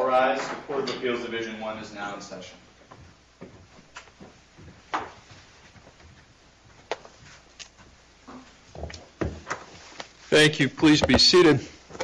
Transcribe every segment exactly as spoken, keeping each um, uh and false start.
rise. The Court of Appeals Division one is now in session. Thank you. Please be seated.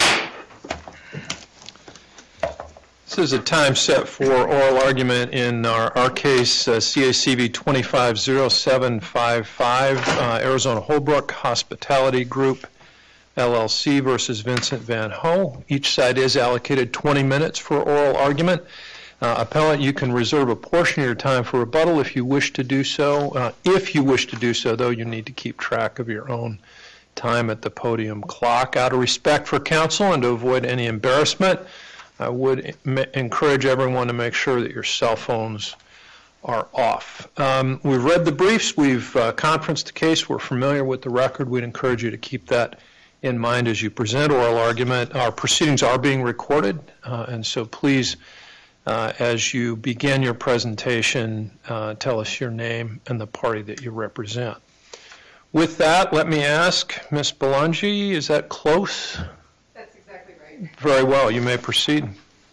This is a time set for oral argument in our, our case, uh, C A C V twenty-five oh seven fifty-five, uh, Arizona Holbrook Hospitality Group, L L C versus Vincent Van Ho. Each side is allocated twenty minutes for oral argument. Uh, appellant, you can reserve a portion of your time for rebuttal if you wish to do so. Uh, if you wish to do so, though, you need to keep track of your own time at the podium clock. Out of respect for counsel and to avoid any embarrassment, I would encourage everyone to make sure that your cell phones are off. Um, we've read the briefs. We've uh, conferenced the case. We're familiar with the record. We'd encourage you to keep that in mind as you present oral argument. Our proceedings are being recorded, uh, and so please, uh, as you begin your presentation, uh, tell us your name and the party that you represent. With that, let me ask, Miz Belangi, is that close? That's exactly right. Very well. You may proceed.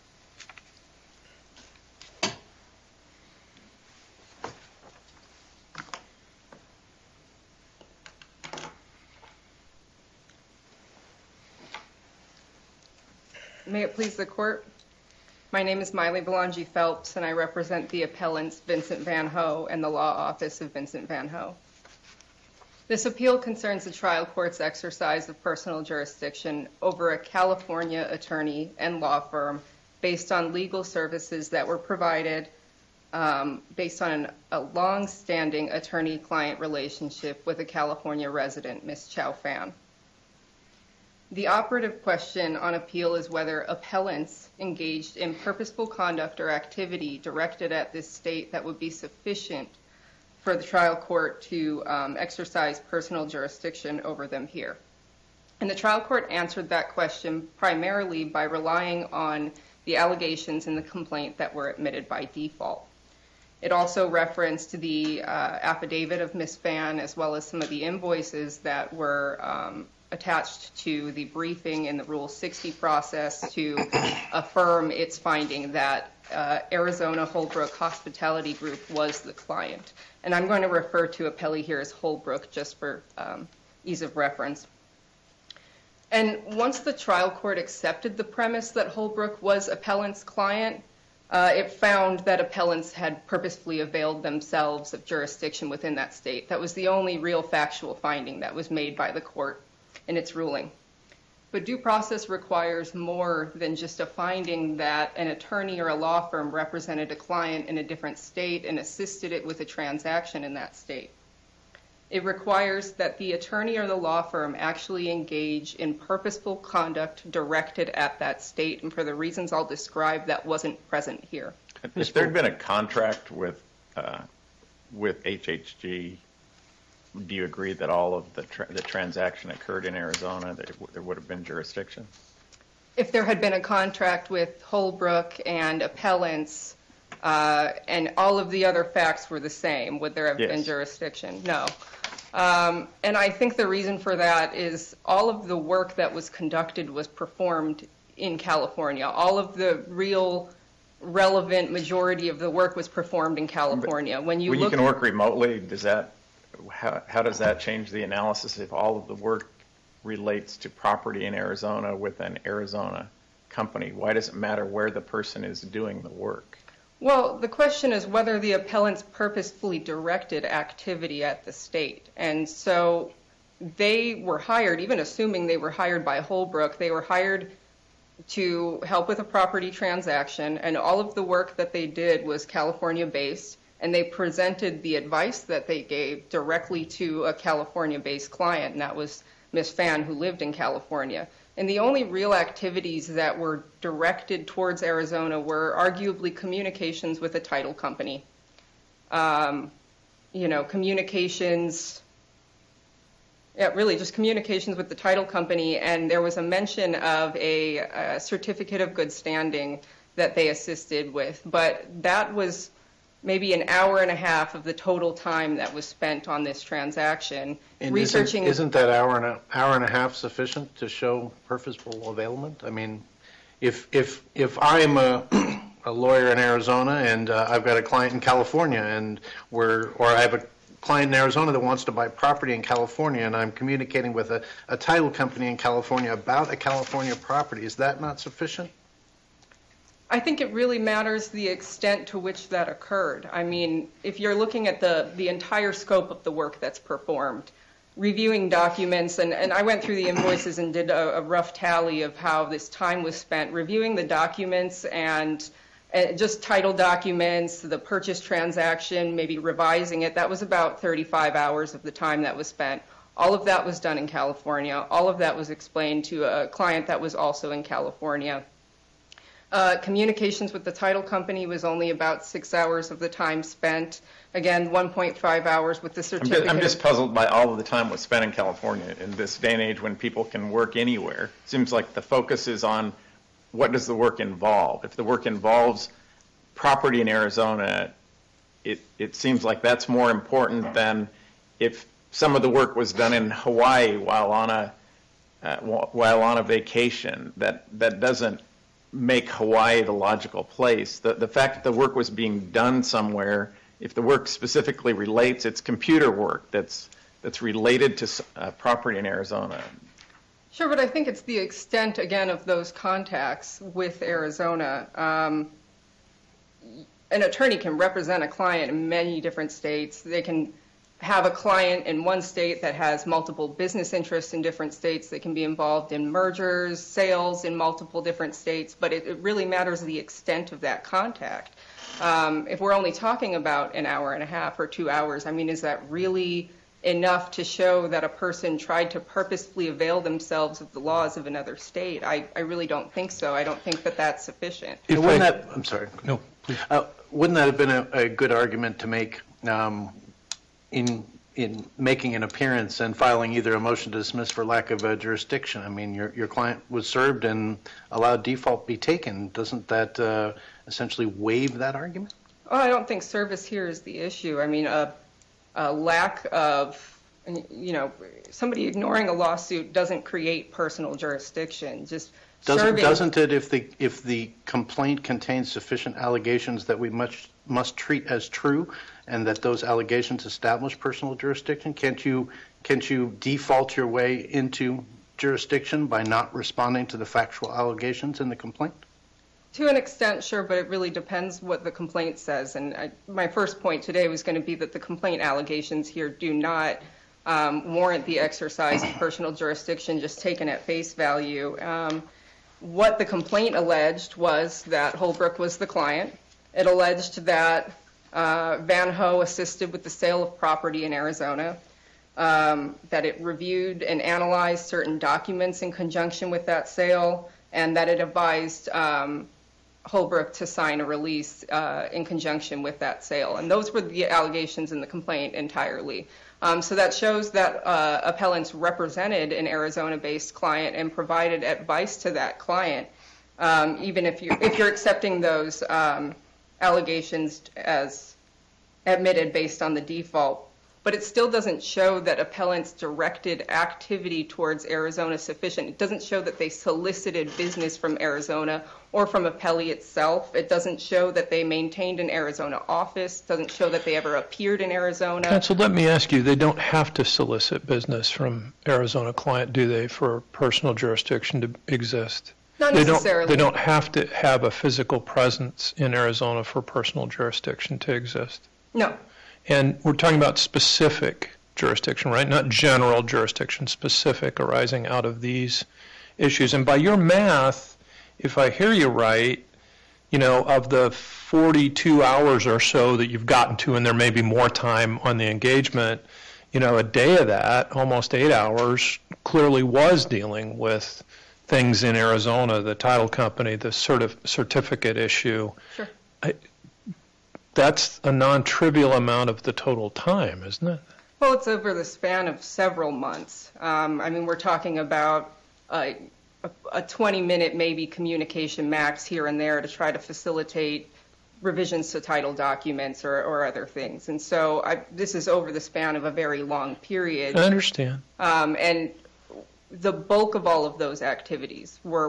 May it please the Court. My name is Miley Belangi Phelps, and I represent the appellants Vincent Van Ho and the law office of Vincent Van Ho. This appeal concerns the trial court's exercise of personal jurisdiction over a California attorney and law firm based on legal services that were provided um, based on an, a long-standing attorney-client relationship with a California resident, Miz Chow Fan. The operative question on appeal is whether appellants engaged in purposeful conduct or activity directed at this state that would be sufficient for the trial court to um, exercise personal jurisdiction over them here. And the trial court answered that question primarily by relying on the allegations in the complaint that were admitted by default. It also referenced the uh, affidavit of Miz Fan as well as some of the invoices that were um, attached to the briefing in the Rule sixty process to affirm its finding that uh, Arizona Holbrook Hospitality Group was the client. And I'm going to refer to appellee here as Holbrook just for um, ease of reference. And once the trial court accepted the premise that Holbrook was appellant's client, uh, it found that appellants had purposefully availed themselves of jurisdiction within that state. That was the only real factual finding that was made by the court in its ruling. But due process requires more than just a finding that an attorney or a law firm represented a client in a different state and assisted it with a transaction in that state. It requires that the attorney or the law firm actually engage in purposeful conduct directed at that state, and for the reasons I'll describe, that wasn't present here. If there had been a contract with uh, with H H G, do you agree that all of the, tra the transaction occurred in Arizona, that it w there would have been jurisdiction? If there had been a contract with Holbrook and appellants uh, and all of the other facts were the same, would there have yes. been jurisdiction? No. Um, and I think the reason for that is all of the work that was conducted was performed in California. All of the real relevant majority of the work was performed in California. When you, when look you can work remotely, does that How, how does that change the analysis if all of the work relates to property in Arizona with an Arizona company? Why does it matter where the person is doing the work? Well, the question is whether the appellants purposefully directed activity at the state. And so they were hired, even assuming they were hired by Holbrook, they were hired to help with a property transaction, and all of the work that they did was California-based. And they presented the advice that they gave directly to a California-based client, and that was Miz Fan, who lived in California. And the only real activities that were directed towards Arizona were arguably communications with a title company. Um, you know, communications, yeah, really just communications with the title company, and there was a mention of a, a certificate of good standing that they assisted with. But that was maybe an hour and a half of the total time that was spent on this transaction. And researching. Isn't, isn't that hour and a hour and a half sufficient to show purposeful availment? I mean, if if if I'm a a lawyer in Arizona and uh, I've got a client in California, and we're or I have a client in Arizona that wants to buy property in California, and I'm communicating with a, a title company in California about a California property, is that not sufficient? I think it really matters the extent to which that occurred. I mean, if you're looking at the, the entire scope of the work that's performed, reviewing documents, and, and I went through the invoices and did a, a rough tally of how this time was spent, reviewing the documents and, and just title documents, the purchase transaction, maybe revising it, that was about thirty-five hours of the time that was spent. All of that was done in California. All of that was explained to a client that was also in California. Uh, communications with the title company was only about six hours of the time spent. Again, one point five hours with the I'm certificate. just, I'm just puzzled by all of the time was spent in California in this day and age when people can work anywhere. Seems like the focus is on what does the work involve. If the work involves property in Arizona, it, it seems like that's more important than if some of the work was done in Hawaii while on a uh, while on a vacation. That that doesn't make Hawaii the logical place. The the fact that the work was being done somewhere, if the work specifically relates, it's computer work that's that's related to uh, property in Arizona. Sure, but I think it's the extent, again, of those contacts with Arizona. Um, an attorney can represent a client in many different states. They can have a client in one state that has multiple business interests in different states. They can be involved in mergers, sales in multiple different states, but it, it really matters the extent of that contact. Um, if we're only talking about an hour and a half or two hours, I mean, is that really enough to show that a person tried to purposefully avail themselves of the laws of another state? I, I really don't think so. I don't think that that's sufficient. If If wouldn't I- that, I'm sorry. No, please. Uh, wouldn't that have been a, a good argument to make um, in in making an appearance and filing either a motion to dismiss for lack of uh, jurisdiction? I mean, your your client was served and allowed default be taken. Doesn't that uh, essentially waive that argument? Oh, I don't think service here is the issue. I mean, a, a lack of, you know, somebody ignoring a lawsuit doesn't create personal jurisdiction. Just Doesn't, serving. doesn't it, if the if the complaint contains sufficient allegations that we must must treat as true, and that those allegations establish personal jurisdiction, can't you can't you default your way into jurisdiction by not responding to the factual allegations in the complaint? To an extent, sure, but it really depends what the complaint says. And I, my first point today was going to be that the complaint allegations here do not um, warrant the exercise of personal jurisdiction just taken at face value. Um, what the complaint alleged was that Holbrook was the client. It alleged that uh, Van Ho assisted with the sale of property in Arizona, um, that it reviewed and analyzed certain documents in conjunction with that sale, and that it advised um, Holbrook to sign a release uh, in conjunction with that sale. And those were the allegations in the complaint entirely. Um, so that shows that uh, appellants represented an Arizona-based client and provided advice to that client, um, even if you're, if you're accepting those um, allegations as admitted based on the default. But it still doesn't show that appellants directed activity towards Arizona sufficient. It doesn't show that they solicited business from Arizona or from Appellee itself. It doesn't show that they maintained an Arizona office. It doesn't show that they ever appeared in Arizona. Counsel, let me ask you, they don't have to solicit business from Arizona client, do they, for personal jurisdiction to exist? Not They don't, necessarily. they don't have to have a physical presence in Arizona for personal jurisdiction to exist. No. And we're talking about specific jurisdiction, right? Not general jurisdiction, specific arising out of these issues. And by your math, if I hear you right, you know, of the forty-two hours or so that you've gotten to, and there may be more time on the engagement, you know, a day of that, almost eight hours, clearly was dealing with things in Arizona, the title company, the certif- certificate issue. Sure. I, that's a non-trivial amount of the total time, isn't it? Well, it's over the span of several months. Um, I mean, we're talking about uh, a twenty-minute maybe communication max here and there to try to facilitate revisions to title documents or, or other things. And so I, this is over the span of a very long period. I understand. Um, and the bulk of all of those activities were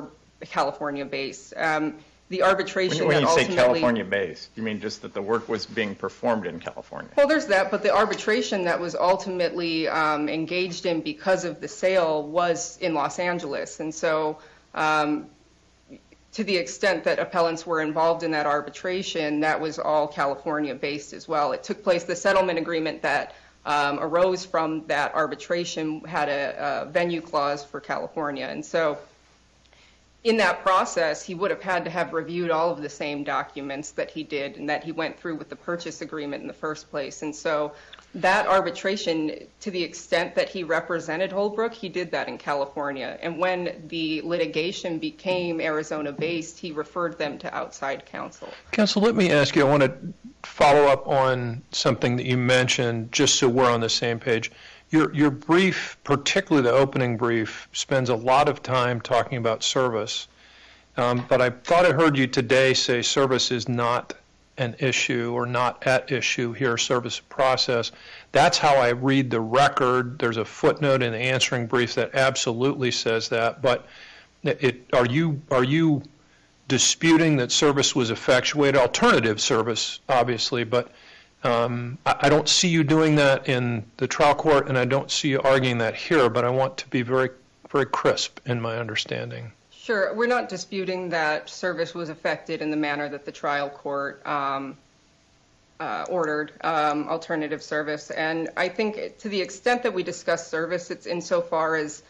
California-based. Um, the When arbitration you, when that you say ultimately, California-based, you mean just that the work was being performed in California? well, there's that, but the arbitration that was ultimately um, engaged in because of the sale was in Los Angeles. And so um, to the extent that appellants were involved in that arbitration, that was all California-based as well. It took place, the settlement agreement that um, arose from that arbitration had a, a venue clause for California. And so in that process, he would have had to have reviewed all of the same documents that he did and that he went through with the purchase agreement in the first place. And so that arbitration, to the extent that he represented Holbrook, he did that in California. And when the litigation became Arizona-based, he referred them to outside counsel. Counsel, let me ask you, I want to follow up on something that you mentioned, just so we're on the same page. Your, your brief, particularly the opening brief, spends a lot of time talking about service, um, but I thought I heard you today say service is not an issue or not at issue here, service process. That's how I read the record. There's a footnote in the answering brief that absolutely says that, but it, are you, are you disputing that service was effectuated? Alternative service, obviously, but Um, I, I don't see you doing that in the trial court, and I don't see you arguing that here, but I want to be very, very crisp in my understanding. Sure. We're not disputing that service was affected in the manner that the trial court um, uh, ordered um, alternative service. And I think to the extent that we discuss service, it's insofar as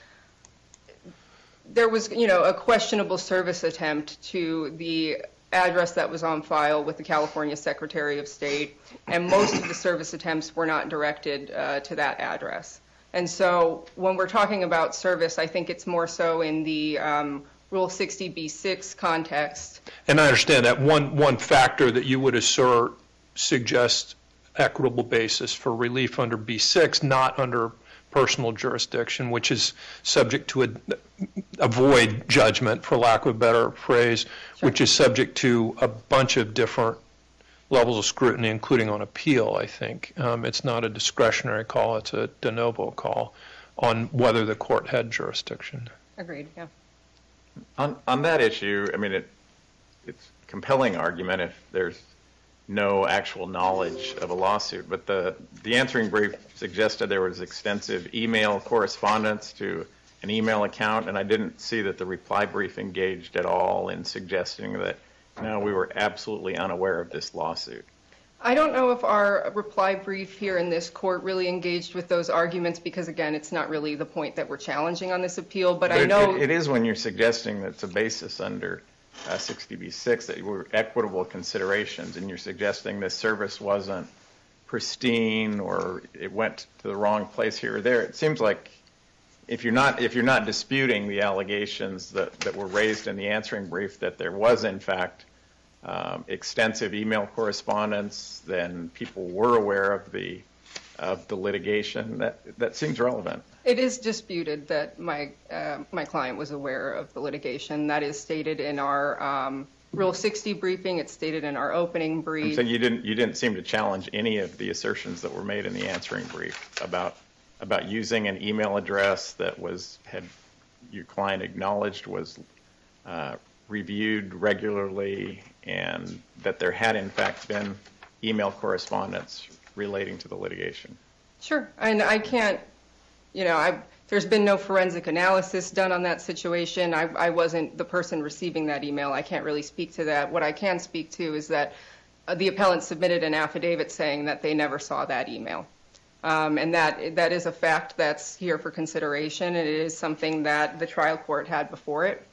there was, you know, a questionable service attempt to the address that was on file with the California Secretary of State, and most of the service attempts were not directed uh, to that address. And so when we're talking about service, I think it's more so in the um, Rule sixty B six context. And I understand that one, one factor that you would assert suggests equitable basis for relief under B six, not under personal jurisdiction, which is subject to a, a void judgment, for lack of a better phrase, Sure. which is subject to a bunch of different levels of scrutiny, including on appeal, I think. Um, it's not a discretionary call, it's a de novo call on whether the court had jurisdiction. Agreed, yeah. On, on that issue, I mean, it, it's a compelling argument if there's no actual knowledge of a lawsuit, but the, the answering brief suggested there was extensive email correspondence to an email account, and I didn't see that the reply brief engaged at all in suggesting that, no, we were absolutely unaware of this lawsuit. I don't know if our reply brief here in this court really engaged with those arguments because, again, it's not really the point that we're challenging on this appeal, but, But I it- know... it, it is when you're suggesting that it's a basis under uh, sixty B six that were equitable considerations, and you're suggesting this service wasn't pristine or it went to the wrong place here or there. It seems like if you're not if you're not disputing the allegations that, that were raised in the answering brief that there was in fact um, extensive email correspondence, then people were aware of the of the litigation. That that seems relevant. It is disputed that my uh, my client was aware of the litigation. That is stated in our um, Rule sixty briefing. It's stated in our opening brief. So you didn't you didn't seem to challenge any of the assertions that were made in the answering brief about about using an email address that was had your client acknowledged was uh, reviewed regularly, and that there had in fact been email correspondence relating to the litigation. Sure, and I can't, you know, I, there's been no forensic analysis done on that situation. I, I wasn't the person receiving that email. I can't really speak to that. What I can speak to is that uh, the appellant submitted an affidavit saying that they never saw that email. Um, and that that is a fact that's here for consideration, and it is something that the trial court had before it.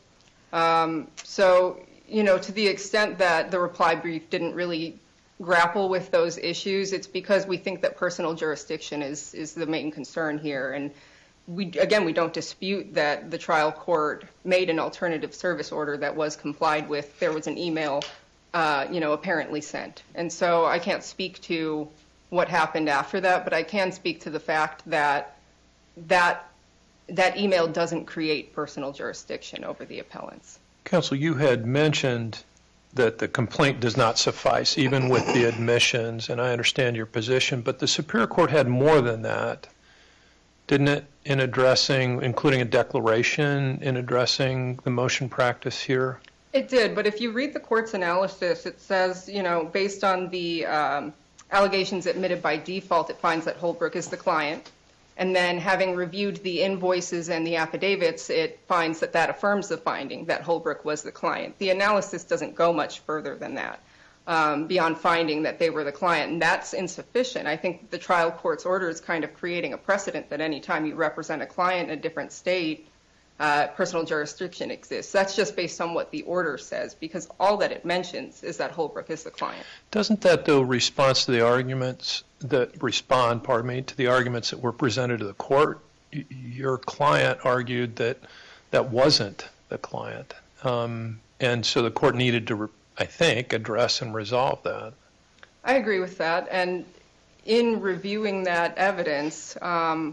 Um, so, you know, to the extent that the reply brief didn't really grapple with those issues, it's because we think that personal jurisdiction is is the main concern here. And we again, we don't dispute that the trial court made an alternative service order that was complied with. There was an email, uh, you know, apparently sent. And so I can't speak to what happened after that, but I can speak to the fact that that that email doesn't create personal jurisdiction over the appellants. Counsel, you had mentioned that the complaint does not suffice, even with the admissions, and I understand your position, but the Superior Court had more than that, didn't it? in addressing, including a declaration in addressing the motion practice here? It did, but if you read the court's analysis, it says, you know, based on the um, allegations admitted by default, it finds that Holbrook is the client. And then having reviewed the invoices and the affidavits, it finds that that affirms the finding that Holbrook was the client. The analysis doesn't go much further than that, um, beyond finding that they were the client, and that's insufficient. I think the trial court's order is kind of creating a precedent that any time you represent a client in a different state, uh, personal jurisdiction exists. That's just based on what the order says, because all that it mentions is that Holbrook is the client. Doesn't that, though, response to the arguments that respond, pardon me, to the arguments that were presented to the court? Y- Your client argued that that wasn't the client. Um, and so the court needed to, re- I think, address and resolve that. I agree with that. And in reviewing that evidence, um,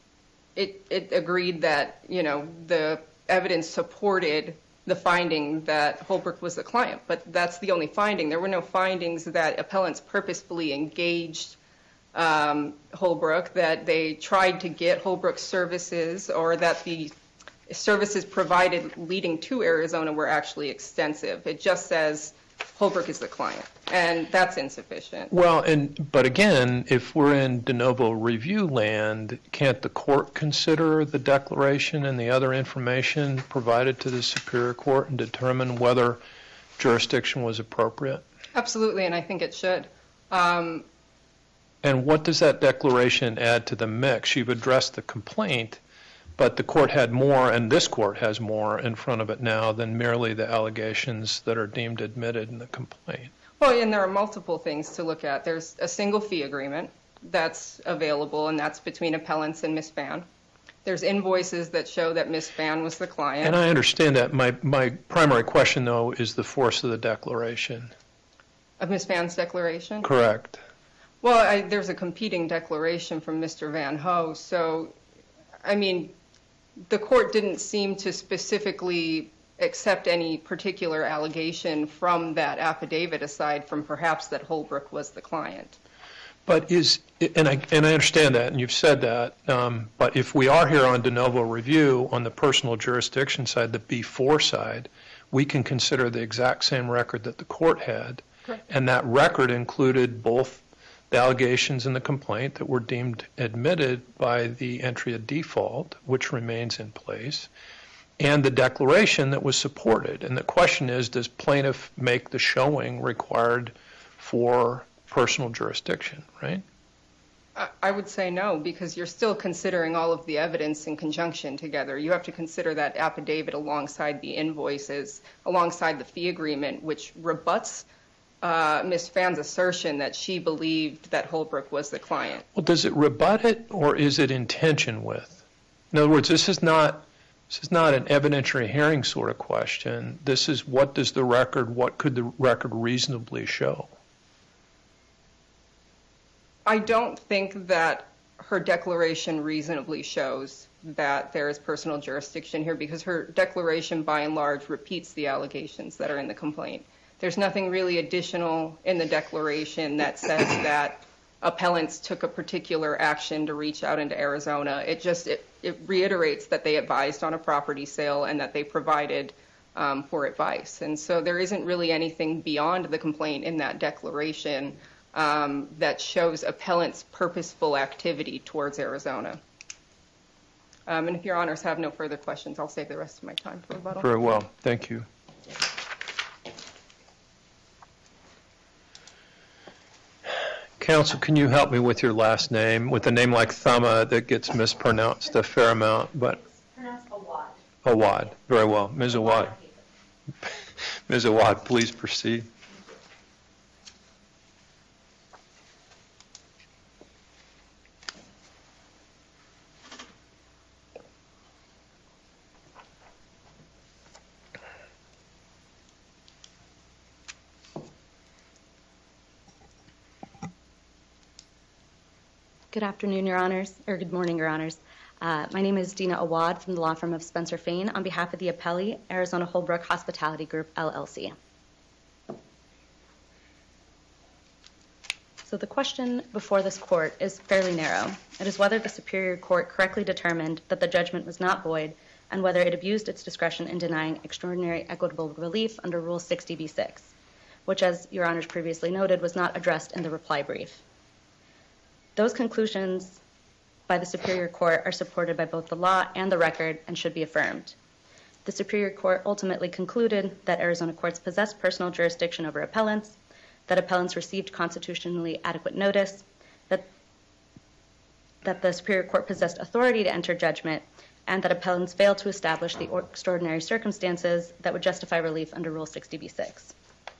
it, it agreed that, you know, the evidence supported the finding that Holbrook was the client. But that's the only finding. There were no findings that appellants purposefully engaged um, Holbrook, that they tried to get Holbrook's services, or that the services provided leading to Arizona were actually extensive. It just says Holbrook is the client, and that's insufficient. Well, and but again, if we're in de novo review land, can't the court consider the declaration and the other information provided to the Superior Court and determine whether jurisdiction was appropriate? Absolutely, and I think it should. Um, And what does that declaration add to the mix? You've addressed the complaint, but the court had more, and this court has more in front of it now than merely the allegations that are deemed admitted in the complaint. Well, and there are multiple things to look at. There's a single fee agreement that's available, and that's between appellants and Miz Phan. There's invoices that show that Miz Phan was the client. And I understand that. My, my primary question, though, is the force of the declaration. Of Miz Phan's declaration? Correct. Well, I, there's a competing declaration from Mister Van Ho. So, I mean, the court didn't seem to specifically accept any particular allegation from that affidavit, aside from perhaps that Holbrook was the client. But is, and I, and I understand that, and you've said that, um, but if we are here on de novo review on the personal jurisdiction side, the B four side, we can consider the exact same record that the court had. Correct. And that record included both the allegations in the complaint that were deemed admitted by the entry of default, which remains in place, and the declaration that was supported. And the question is, does plaintiff make the showing required for personal jurisdiction, right? I, I would say no, because you're still considering all of the evidence in conjunction together. You have to consider that affidavit alongside the invoices, alongside the fee agreement, which rebuts Uh, Miz Phan's assertion that she believed that Holbrook was the client. Well, does it rebut it, or is it in tension with? In other words, this is not this is not an evidentiary hearing sort of question. This is, what does the record, what could the record reasonably show? I don't think that her declaration reasonably shows that there is personal jurisdiction here, because her declaration, by and large, repeats the allegations that are in the complaint. There's nothing really additional in the declaration that says that appellants took a particular action to reach out into Arizona. It just it, it reiterates that they advised on a property sale and that they provided um, for advice. And so there isn't really anything beyond the complaint in that declaration um, that shows appellants' purposeful activity towards Arizona. Um, and if your honors have no further questions, I'll save the rest of my time for rebuttal. Very well. Thank you. Counsel, can you help me with your last name? With a name like Thama that gets mispronounced a fair amount, but Pronounced Awad. Awad. Very well. Miz Awad. Miz Awad, please proceed. Good afternoon, Your Honors, or good morning, Your Honors. Uh, my name is Dina Awad from the law firm of Spencer Fain on behalf of the appellee, Arizona Holbrook Hospitality Group, L L C. So the question before this court is fairly narrow. It is whether the Superior Court correctly determined that the judgment was not void and whether it abused its discretion in denying extraordinary equitable relief under Rule sixty B six, which, as Your Honors previously noted, was not addressed in the reply brief. Those conclusions by the Superior Court are supported by both the law and the record and should be affirmed. The Superior Court ultimately concluded that Arizona courts possess personal jurisdiction over appellants, that appellants received constitutionally adequate notice, that, that the Superior Court possessed authority to enter judgment, and that appellants failed to establish the extraordinary circumstances that would justify relief under Rule sixty B six.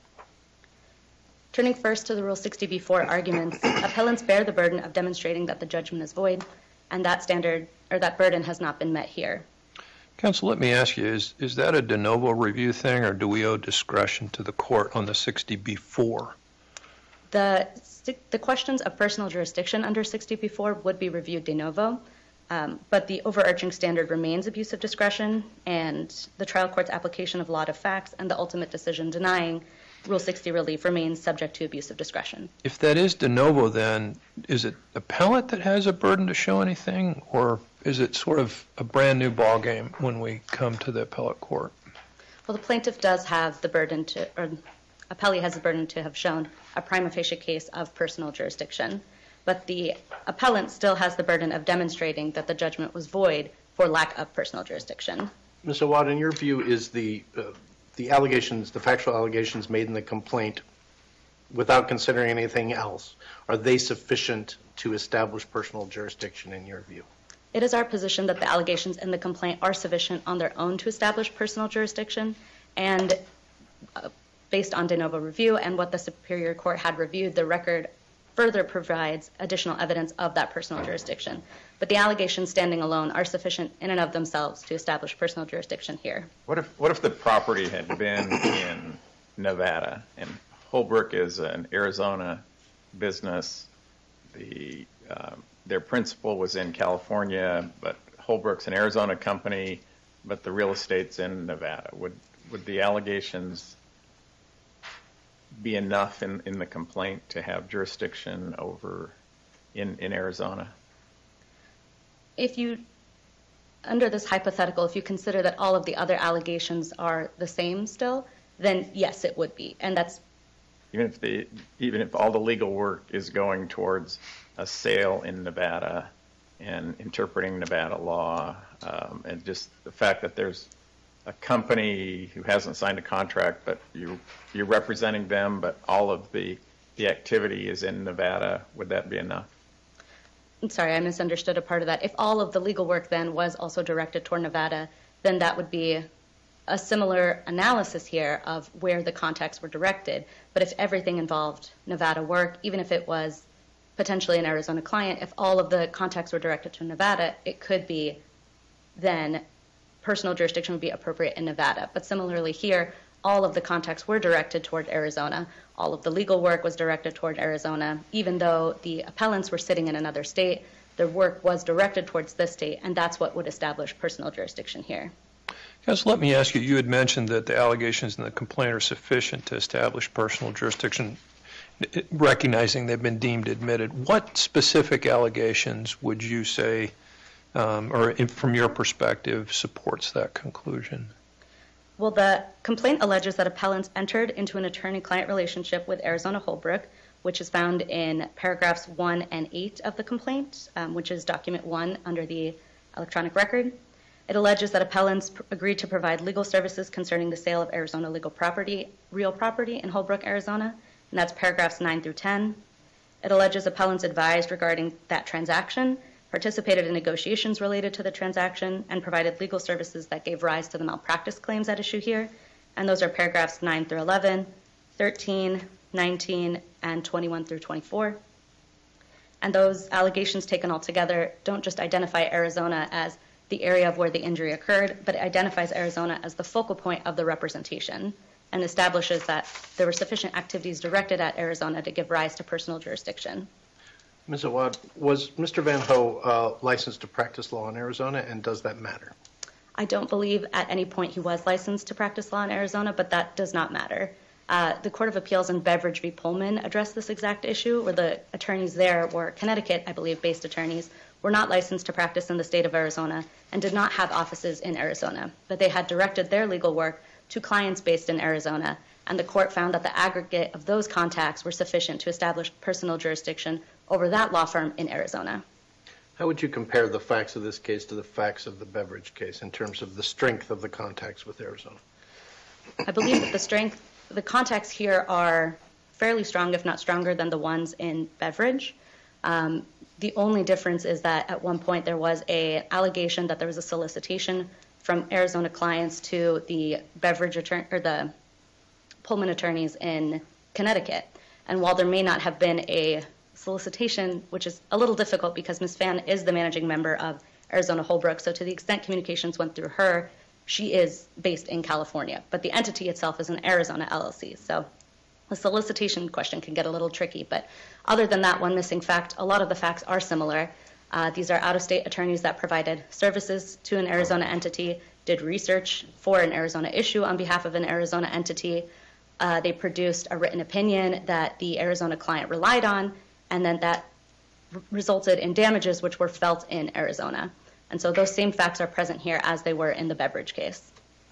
Turning first to the Rule sixty B four arguments, appellants bear the burden of demonstrating that the judgment is void, and that standard or that burden has not been met here. Counsel, let me ask you, is, is that a de novo review thing, or do we owe discretion to the court on the sixty B four? The, the questions of personal jurisdiction under sixty B four would be reviewed de novo, um, but the overarching standard remains abuse of discretion, and the trial court's application of law to facts and the ultimate decision denying Rule sixty relief remains subject to abuse of discretion. If that is de novo, then is it appellant that has a burden to show anything, or is it sort of a brand new ballgame when we come to the appellate court? Well, the plaintiff does have the burden to, or appellee has the burden to have shown a prima facie case of personal jurisdiction, but the appellant still has the burden of demonstrating that the judgment was void for lack of personal jurisdiction. Miz Awad, in your view, is the uh, the allegations, the factual allegations made in the complaint, without considering anything else, are they sufficient to establish personal jurisdiction in your view? It is our position that the allegations in the complaint are sufficient on their own to establish personal jurisdiction, and uh, based on de novo review and what the Superior Court had reviewed, the record further provides additional evidence of that personal jurisdiction. But the allegations standing alone are sufficient in and of themselves to establish personal jurisdiction here. What if what if the property had been in Nevada and Holbrook is an Arizona business? The um, their principal was in California, but Holbrook's an Arizona company, but the real estate's in Nevada. Would would the allegations be enough in, in the complaint to have jurisdiction over in, in Arizona? If you, under this hypothetical, if you consider that all of the other allegations are the same still, then yes, it would be. And that's even if the even if all the legal work is going towards a sale in Nevada and interpreting Nevada law, um, and just the fact that there's a company who hasn't signed a contract, but you you're representing them, but all of the the activity is in Nevada, would that be enough? I'm sorry, I misunderstood a part of that. If all of the legal work then was also directed toward Nevada, then that would be a similar analysis here of where the contacts were directed. But if everything involved Nevada work, even if it was potentially an Arizona client, if all of the contacts were directed to Nevada, it could be then personal jurisdiction would be appropriate in Nevada. But similarly here, all of the contacts were directed toward Arizona. All of the legal work was directed toward Arizona. Even though the appellants were sitting in another state, their work was directed towards this state, and that's what would establish personal jurisdiction here. Counsel, let me ask you, you had mentioned that the allegations in the complaint are sufficient to establish personal jurisdiction, recognizing they've been deemed admitted. What specific allegations would you say, um, or in, from your perspective, supports that conclusion? Well, the complaint alleges that appellants entered into an attorney-client relationship with Arizona Holbrook, which is found in paragraphs one and eight of the complaint, um, which is document one under the electronic record. It alleges that appellants pr- agreed to provide legal services concerning the sale of Arizona legal property, real property in Holbrook, Arizona, and that's paragraphs nine through ten. It alleges appellants advised regarding that transaction, participated in negotiations related to the transaction, and provided legal services that gave rise to the malpractice claims at issue here. And those are paragraphs nine through eleven, thirteen, nineteen, and twenty-one through twenty-four. And those allegations taken all together don't just identify Arizona as the area of where the injury occurred, but it identifies Arizona as the focal point of the representation and establishes that there were sufficient activities directed at Arizona to give rise to personal jurisdiction. Miz Awad, was Mister Van Ho uh, licensed to practice law in Arizona, and does that matter? I don't believe at any point he was licensed to practice law in Arizona, but that does not matter. Uh, the Court of Appeals in Beveridge v. Pullman addressed this exact issue, where the attorneys there were Connecticut, I believe, based attorneys, were not licensed to practice in the state of Arizona and did not have offices in Arizona, but they had directed their legal work to clients based in Arizona, and the court found that the aggregate of those contacts were sufficient to establish personal jurisdiction over that law firm in Arizona. How would you compare the facts of this case to the facts of the Beveridge case in terms of the strength of the contacts with Arizona? I believe that the strength, the contacts here are fairly strong, if not stronger than the ones in Beveridge. Um, the only difference is that at one point there was a allegation that there was a solicitation from Arizona clients to the Beveridge attorney or the Pullman attorneys in Connecticut. And while there may not have been a solicitation, which is a little difficult because Miz Fan is the managing member of Arizona Holbrook, so to the extent communications went through her, she is based in California, but the entity itself is an Arizona L L C. So the solicitation question can get a little tricky, but other than that one missing fact, a lot of the facts are similar. Uh, these are out-of-state attorneys that provided services to an Arizona entity, did research for an Arizona issue on behalf of an Arizona entity. Uh, they produced a written opinion that the Arizona client relied on, and then that r- resulted in damages which were felt in Arizona. And so those same facts are present here as they were in the Beveridge case.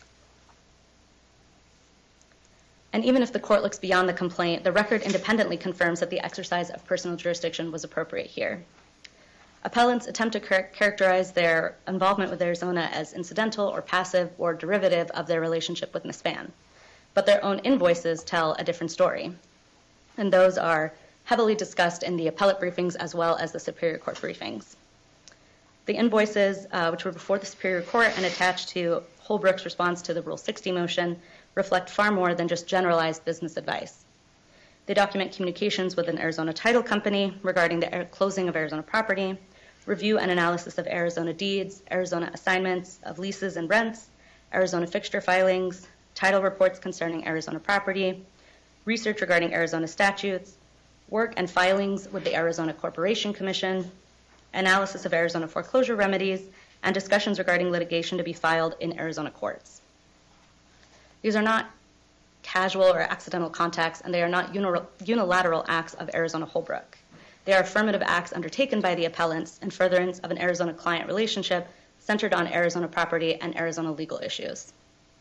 And even if the court looks beyond the complaint, the record independently confirms that the exercise of personal jurisdiction was appropriate here. Appellants attempt to char- characterize their involvement with Arizona as incidental or passive or derivative of their relationship with Miz Fan. But their own invoices tell a different story. And those are heavily discussed in the appellate briefings as well as the Superior Court briefings. The invoices, uh, which were before the Superior Court and attached to Holbrook's response to the Rule sixty motion, reflect far more than just generalized business advice. They document communications with an Arizona title company regarding the closing of Arizona property, review and analysis of Arizona deeds, Arizona assignments of leases and rents, Arizona fixture filings, title reports concerning Arizona property, research regarding Arizona statutes, work and filings with the Arizona Corporation Commission, analysis of Arizona foreclosure remedies, and discussions regarding litigation to be filed in Arizona courts. These are not casual or accidental contacts, and they are not uni- unilateral acts of Arizona Holbrook. They are affirmative acts undertaken by the appellants in furtherance of an Arizona client relationship centered on Arizona property and Arizona legal issues.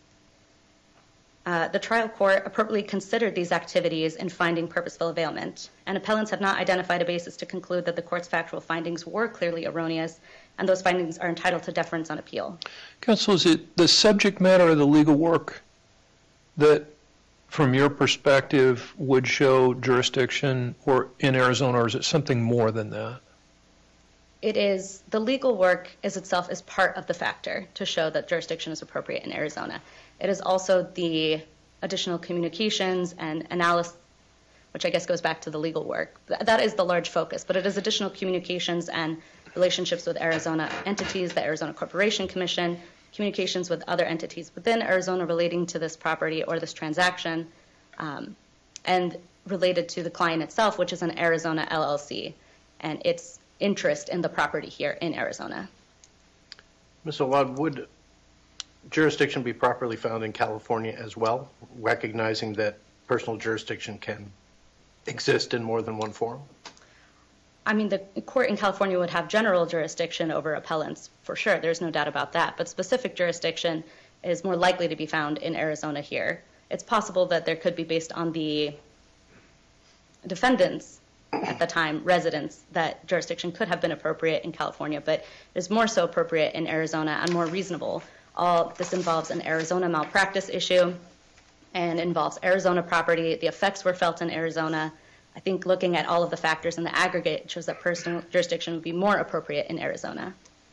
Uh, the trial court appropriately considered these activities in finding purposeful availment, and appellants have not identified a basis to conclude that the court's factual findings were clearly erroneous, and those findings are entitled to deference on appeal. Counsel, is it the subject matter of the legal work that, from your perspective, would show jurisdiction or in Arizona, or is it something more than that? It is, the legal work is itself is part of the factor to show that jurisdiction is appropriate in Arizona. It is also the additional communications and analysis, which I guess goes back to the legal work. That is the large focus, but it is additional communications and relationships with Arizona entities, the Arizona Corporation Commission, communications with other entities within Arizona relating to this property or this transaction, um, and related to the client itself, which is an Arizona L L C, and its interest in the property here in Arizona. Miz Awad, would jurisdiction be properly found in California as well, recognizing that personal jurisdiction can exist in more than one form? I mean, the court in California would have general jurisdiction over appellants, for sure. There's no doubt about that. But specific jurisdiction is more likely to be found in Arizona here. It's possible that there could be, based on the defendants at the time, residents, that jurisdiction could have been appropriate in California, but it is more so appropriate in Arizona and more reasonable. All this involves an Arizona malpractice issue and involves Arizona property. The effects were felt in Arizona. I think looking at all of the factors in the aggregate shows that personal jurisdiction would be more appropriate in Arizona.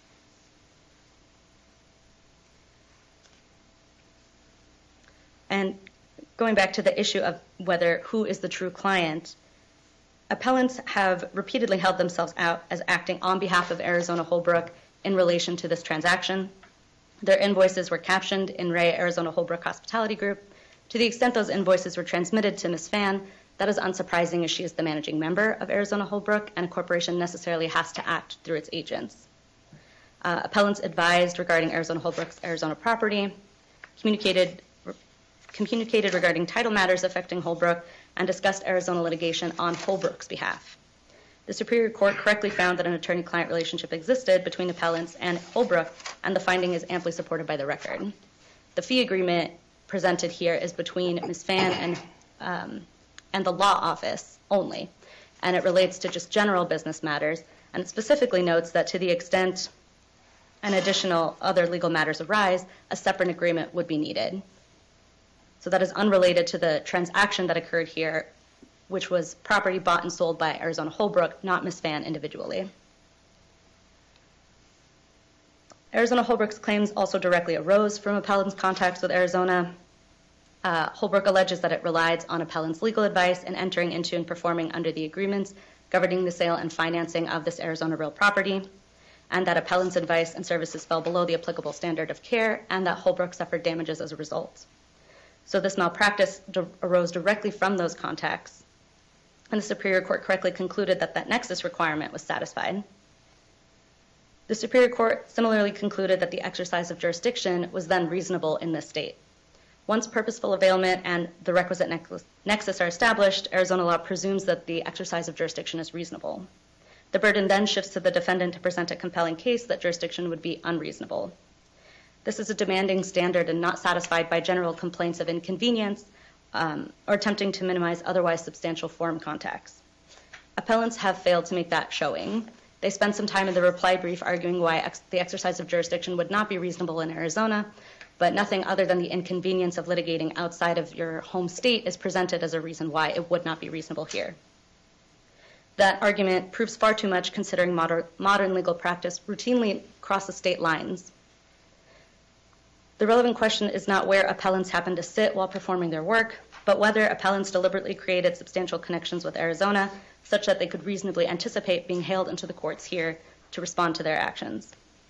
And going back to the issue of whether who is the true client, appellants have repeatedly held themselves out as acting on behalf of Arizona Holbrook in relation to this transaction. Their invoices were captioned in Ray Arizona Holbrook Hospitality Group. To the extent those invoices were transmitted to Miz Fan, that is unsurprising as she is the managing member of Arizona Holbrook, and a corporation necessarily has to act through its agents. Uh, appellants advised regarding Arizona Holbrook's Arizona property, communicated communicated regarding title matters affecting Holbrook, and discussed Arizona litigation on Holbrook's behalf. The Superior Court correctly found that an attorney-client relationship existed between appellants and Holbrook, and the finding is amply supported by the record. The fee agreement presented here is between Miz Phan and, um, and the law office only, and it relates to just general business matters, and it specifically notes that to the extent an additional other legal matters arise, a separate agreement would be needed. So that is unrelated to the transaction that occurred here, which was property bought and sold by Arizona Holbrook, not Miz Phan individually. Arizona Holbrook's claims also directly arose from appellant's contacts with Arizona. Uh, Holbrook alleges that it relies on appellant's legal advice in entering into and performing under the agreements governing the sale and financing of this Arizona real property, and that appellant's advice and services fell below the applicable standard of care, and that Holbrook suffered damages as a result. So this malpractice d- arose directly from those contacts, and the Superior Court correctly concluded that that nexus requirement was satisfied. The Superior Court similarly concluded that the exercise of jurisdiction was then reasonable in this state. Once purposeful availment and the requisite nexus are established, Arizona law presumes that the exercise of jurisdiction is reasonable. The burden then shifts to the defendant to present a compelling case that jurisdiction would be unreasonable. This is a demanding standard and not satisfied by general complaints of inconvenience um, or attempting to minimize otherwise substantial forum contacts. Appellants have failed to make that showing. They spent some time in the reply brief arguing why ex- the exercise of jurisdiction would not be reasonable in Arizona, but nothing other than the inconvenience of litigating outside of your home state is presented as a reason why it would not be reasonable here. That argument proves far too much considering modern, modern legal practice routinely crosses state lines. The relevant question is not where appellants happen to sit while performing their work, but whether appellants deliberately created substantial connections with Arizona such that they could reasonably anticipate being hailed into the courts here to respond to their actions.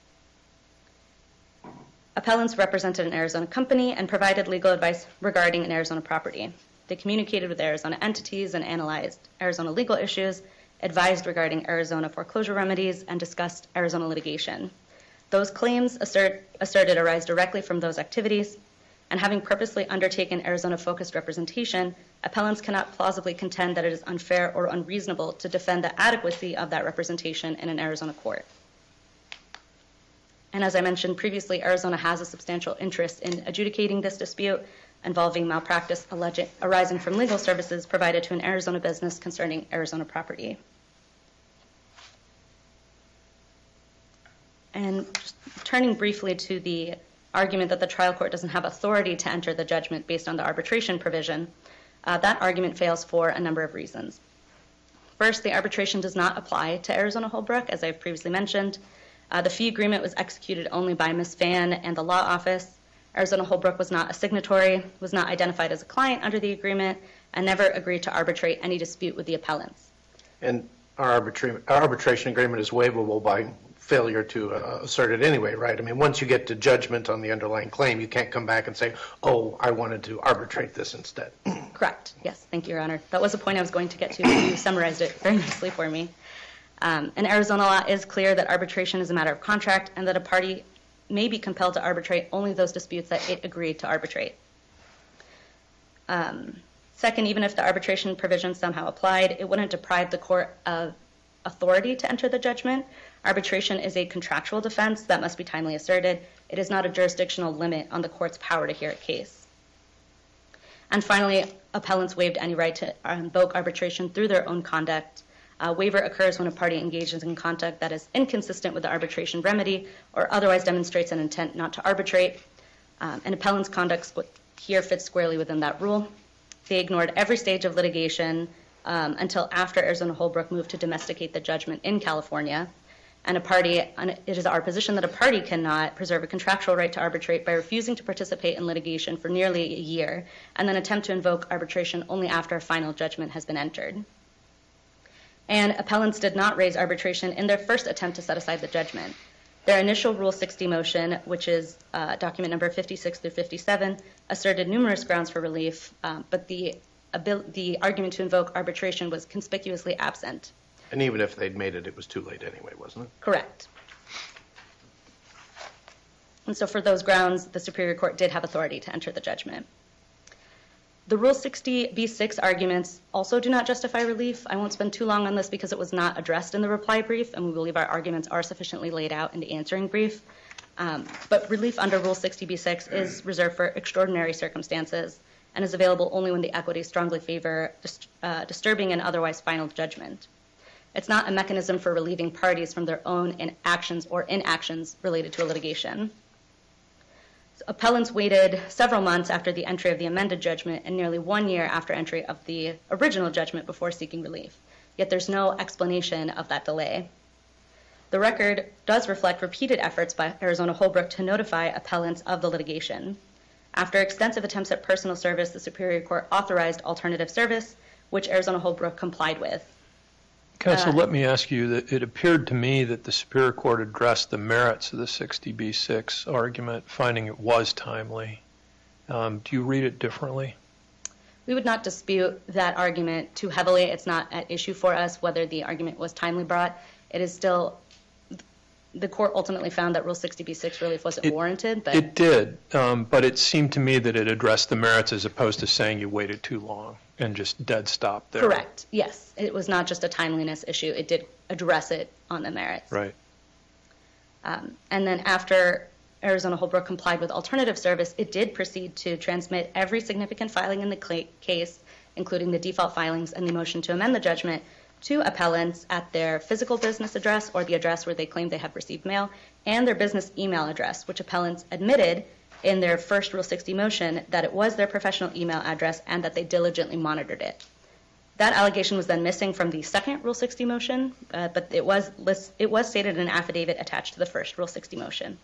Appellants represented an Arizona company and provided legal advice regarding an Arizona property. They communicated with Arizona entities and analyzed Arizona legal issues, advised regarding Arizona foreclosure remedies, and discussed Arizona litigation. Those claims assert, asserted arise directly from those activities, and having purposely undertaken Arizona-focused representation, appellants cannot plausibly contend that it is unfair or unreasonable to defend the adequacy of that representation in an Arizona court. And as I mentioned previously, Arizona has a substantial interest in adjudicating this dispute involving malpractice alleged, arising from legal services provided to an Arizona business concerning Arizona property. And just turning briefly to the argument that the trial court doesn't have authority to enter the judgment based on the arbitration provision, uh, that argument fails for a number of reasons. First, the arbitration does not apply to Arizona Holbrook, as I've previously mentioned. Uh, the fee agreement was executed only by Miz Phan and the law office. Arizona Holbrook was not a signatory, was not identified as a client under the agreement, and never agreed to arbitrate any dispute with the appellants. And our, arbitra- our arbitration agreement is waivable by failure to uh, assert it anyway, right? I mean, once you get to judgment on the underlying claim, you can't come back and say, oh, I wanted to arbitrate this instead. Correct. Yes. Thank you, Your Honor. That was a point I was going to get to. You summarized it very nicely for me. Um, and Arizona law is clear that arbitration is a matter of contract and that a party may be compelled to arbitrate only those disputes that it agreed to arbitrate. Um, second, even if the arbitration provision somehow applied, it wouldn't deprive the court of authority to enter the judgment. Arbitration is a contractual defense that must be timely asserted. It is not a jurisdictional limit on the court's power to hear a case. And finally, appellants waived any right to invoke arbitration through their own conduct. Uh, waiver occurs when a party engages in conduct that is inconsistent with the arbitration remedy or otherwise demonstrates an intent not to arbitrate. Um, and appellants' conduct here fits squarely within that rule. They ignored every stage of litigation um, until after Arizona Holbrook moved to domesticate the judgment in California. And a party, and it is our position that a party cannot preserve a contractual right to arbitrate by refusing to participate in litigation for nearly a year and then attempt to invoke arbitration only after a final judgment has been entered. And appellants did not raise arbitration in their first attempt to set aside the judgment. Their initial Rule sixty motion, which is uh, document number fifty-six through fifty-seven, asserted numerous grounds for relief, um, but the, abil- the argument to invoke arbitration was conspicuously absent. And even if they'd made it, it was too late anyway, wasn't it? Correct. And so for those grounds, the Superior Court did have authority to enter the judgment. The Rule sixty B six arguments also do not justify relief. I won't spend too long on this because it was not addressed in the reply brief, and we believe our arguments are sufficiently laid out in the answering brief. Um, but relief under Rule sixty B six is reserved for extraordinary circumstances and is available only when the equities strongly favor dis- uh, disturbing and otherwise final judgment. It's not a mechanism for relieving parties from their own inactions or inactions related to a litigation. So appellants waited several months after the entry of the amended judgment and nearly one year after entry of the original judgment before seeking relief. Yet there's no explanation of that delay. The record does reflect repeated efforts by Arizona Holbrook to notify appellants of the litigation. After extensive attempts at personal service, the Superior Court authorized alternative service, which Arizona Holbrook complied with. Counsel, Uh, let me ask you that it appeared to me that the Superior Court addressed the merits of the sixty B six argument, finding it was timely. Um, do you read it differently? We would not dispute that argument too heavily. It's not at issue for us whether the argument was timely brought. It is still, the court ultimately found that Rule sixty B six relief wasn't It- warranted, but It did, um, but it seemed to me that it addressed the merits as opposed to saying you waited too long and just dead stop there. correct, yes. It was not just a timeliness issue. It did address it on the merits. Right. Um, and then after Arizona Holbrook complied with alternative service, it did proceed to transmit every significant filing in the cl- case, including the default filings and the motion to amend the judgment, to appellants at their physical business address or the address where they claim they have received mail, and their business email address, which appellants admitted in their first Rule sixty motion that it was their professional email address and that they diligently monitored it. That allegation was then missing from the second Rule sixty motion, uh, but it was list- it was stated in an affidavit attached to the first Rule sixty motion.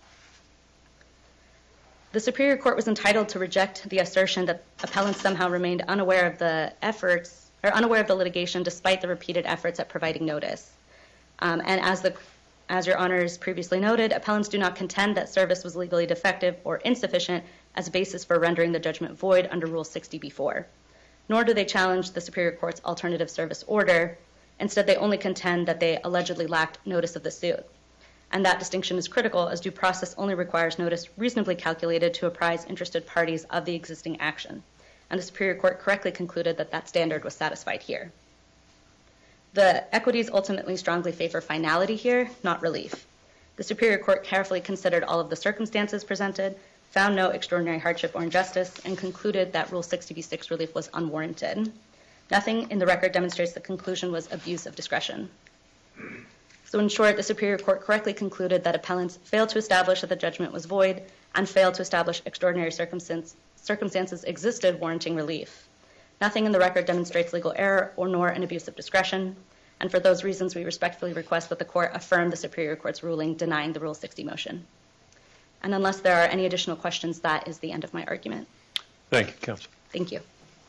The Superior Court was entitled to reject the assertion that appellants somehow remained unaware of the efforts or unaware of the litigation despite the repeated efforts at providing notice. Um, and as the as your honors previously noted, appellants do not contend that service was legally defective or insufficient as a basis for rendering the judgment void under Rule sixty B four. Nor do they challenge the Superior Court's alternative service order. Instead, they only contend that they allegedly lacked notice of the suit. And that distinction is critical, as due process only requires notice reasonably calculated to apprise interested parties of the existing action. And the Superior Court correctly concluded that that standard was satisfied here. The equities ultimately strongly favor finality here, not relief. The Superior Court carefully considered all of the circumstances presented, found no extraordinary hardship or injustice, and concluded that Rule sixty B six relief was unwarranted. Nothing in the record demonstrates the conclusion was abuse of discretion. So in short, the Superior Court correctly concluded that appellants failed to establish that the judgment was void and failed to establish extraordinary circumstance, circumstances existed warranting relief. Nothing in the record demonstrates legal error or nor an abuse of discretion. And for those reasons, we respectfully request that the court affirm the Superior Court's ruling denying the Rule sixty motion. And unless there are any additional questions, that is the end of my argument. Thank you, Counsel. Thank you.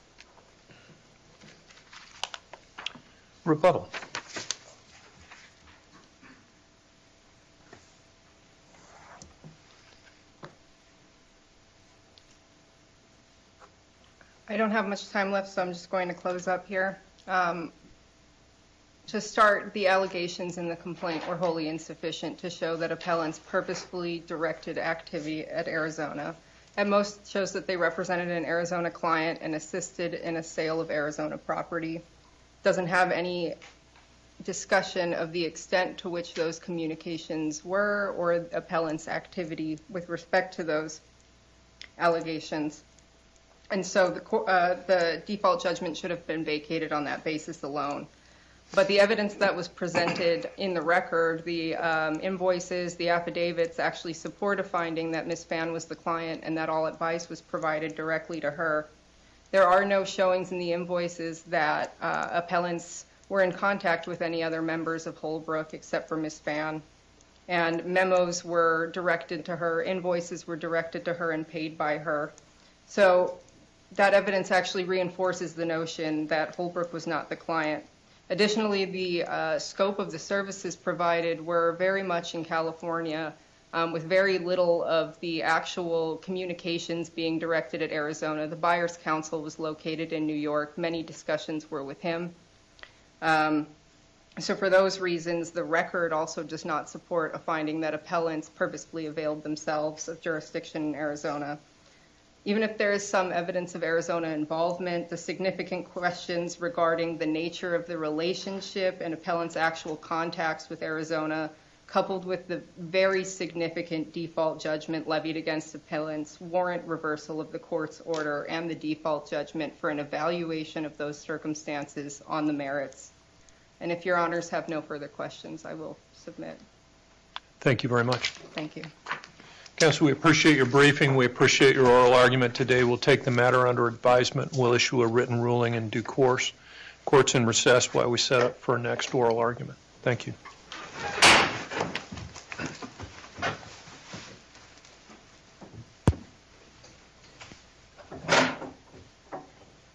Rebuttal. I don't have much time left, so I'm just going to close up here. Um, to start, the allegations in the complaint were wholly insufficient to show that appellants purposefully directed activity at Arizona. At most, shows that they represented an Arizona client and assisted in a sale of Arizona property. Doesn't have any discussion of the extent to which those communications were or appellants' activity with respect to those allegations. And so the, uh, the default judgment should have been vacated on that basis alone. But the evidence that was presented in the record, the um, invoices, the affidavits, actually support a finding that Miz Phan was the client and that all advice was provided directly to her. There are no showings in the invoices that uh, appellants were in contact with any other members of Holbrook except for Miz Phan. And memos were directed to her, invoices were directed to her and paid by her. So that evidence actually reinforces the notion that Holbrook was not the client. Additionally, the uh, scope of the services provided were very much in California, um, with very little of the actual communications being directed at Arizona. The Buyers Council was located in New York. Many discussions were with him. Um, so for those reasons, the record also does not support a finding that appellants purposefully availed themselves of jurisdiction in Arizona. Even if there is some evidence of Arizona involvement, the significant questions regarding the nature of the relationship and appellant's actual contacts with Arizona, coupled with the very significant default judgment levied against appellants, warrant reversal of the court's order and the default judgment for an evaluation of those circumstances on the merits. And if your honors have no further questions, I will submit. Thank you very much. Thank you. Counsel, we appreciate your briefing. We appreciate your oral argument today. We'll take the matter under advisement. We'll issue a written ruling in due course. Court's in recess while we set up for our next oral argument. Thank you.